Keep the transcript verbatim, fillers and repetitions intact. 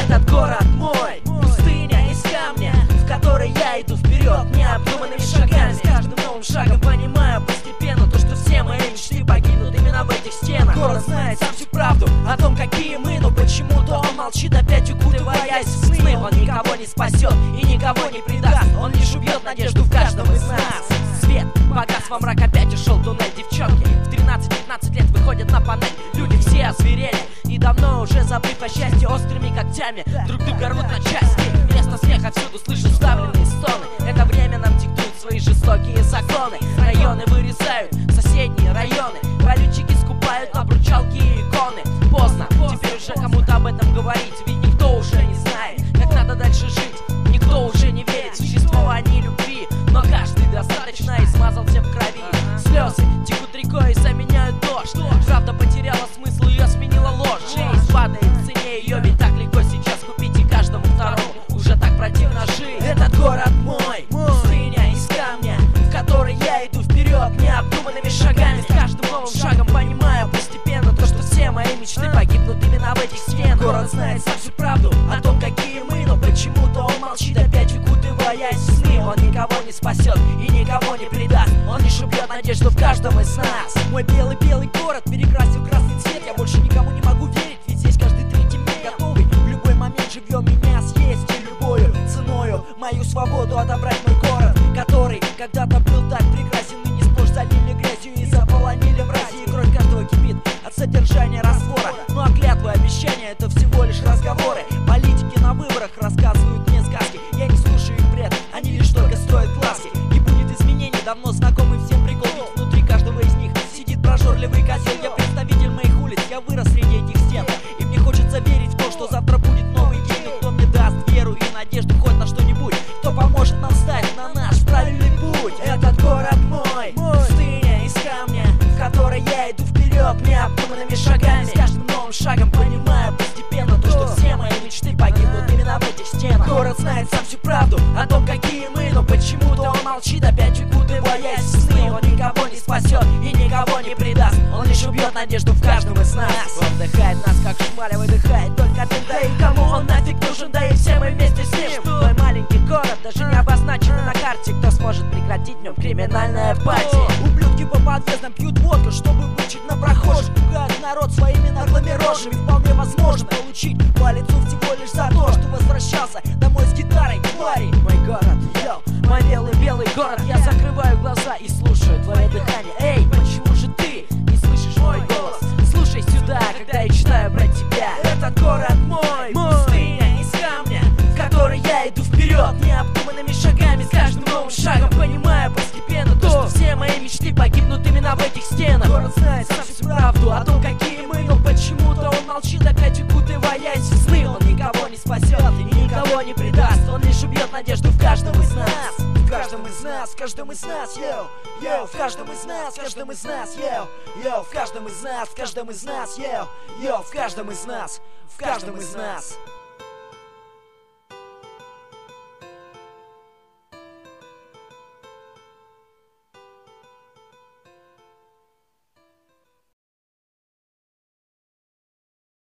Этот город мой, пустыня из камня, в которой я иду вперед необдуманными шагами. С каждым новым шагом понимаю постепенно то, что все мои мечты погибнут именно в этих стенах. Город знает сам всю правду о том, какие мы, но почему-то он молчит, опять укутываясь в сны. Он никого не спасет и никого не предаст, он лишь убьет надежду в каждом из нас. Свет погас, во мрак опять ушел туннель. Девчонки в тринадцать-пятнадцать лет выходят на панель. Люди все озверели и давно уже забыв о счастье, острыми когтями друг друга рвут на части. Вместо смеха всюду слышу вставленные стоны. Это время нам диктует свои жестокие законы. Районы вырезают соседние районы, валютчики скупают обручалки и иконы. Поздно, теперь уже кому-то об этом говорить, ведь никто уже не знает, как надо дальше жить. Никто уже не верит в существование любви, но каждый достаточно измазался в крови. Слезы текут рекой и заменяют дождь. Правда потеряла смысл, ее сменила ложь. Жизнь падает в цене, ее ведь так легко сейчас купить, и каждому второму уже так противно жить. Этот город мой, пустыня из камня, в которой я иду вперед необдуманными шагами. С каждым новым шагом понимаю постепенно то, что все мои мечты погибнут именно в этих стенах. Город знает сам всю правду о том, какие мы, но почему-то он молчит, опять укутываясь в сны. Он никого не спасет и никого не предаст, он лишь убьет надежду в каждом из нас. Мой белый-белый город перекрасил красный цвет. Я больше никому не могу верить, ведь здесь каждый третий мир готовый в любой момент живьем меня съесть и любою ценою мою свободу отобрать. Мой город, который когда-то был так прекрасен, ныне сплошь залили грязью и заполонили мрази. И кровь каждого кипит от содержания раствора. Ну а клятвы, обещания — это всего лишь разговоры. Политики на выборах рассказывают мне сказки, я не слушаю их бред, они лишь только строят глазки. Не будет изменений, давно знакомый всем прикол, ведь внутри каждого из них сидит прожорливый козел. Я представитель моих улиц, я вырос среди этих стен, и мне хочется верить в то, что завтра будет новый день. Но кто мне даст веру и надежду хоть на что-нибудь, кто поможет нам встать на наш правильный путь? Этот город мой, пустыня из камня, в которой я иду вперед необдуманными шагами. С каждым новым шагом понимаю постепенно то, что все мои мечты погибнут именно в этих стенах. Город знает сам всю правду о том, какие мы, но почему-то он молчит, опять укутываясь в сны. Он никого не спасет и никого не предаст, он лишь убьет надежду в каждом из нас. Он вдыхает нас, как шмаля выдыхает только ты. Да и кому он нафиг нужен, да и все мы вместе с ним. Мой маленький город даже не обозначен на карте. Кто сможет прекратить в нем криминальное пати? Ублюдки по подъездам пьют водку, чтобы вычить на прохожих. Пугают народ своими наглыми рожами. Вполне возможно получить по лицу всего лишь за то, что возвращался домой с гитарой. Твари, мой город, йоу, мой белый-белый город. Я закрываю глаза и слушаю твое дыхание. Эй, почему же ты не слышишь мой голос? Слушай сюда, когда я читаю про тебя. Этот город мой, пустыня из камня, в которой я иду вперед необдуманными шагами. С каждым новым шагом понимаю постепенно то, что все мои мечты погибнут именно в этих стенах. Город знает сам всю правду о том, какие мы, но почему-то он молчит, опять укутываясь в сны. Он никого не спасет и никого не предаст, он лишь убьет надежду в каждом из нас. В каждом из нас, в каждом из нас, йоу, йоу, в каждом из нас, в каждом из нас, йоу, йоу, в каждом из нас, в каждом из нас, йоу, йоу, в каждом из нас, в каждом из нас.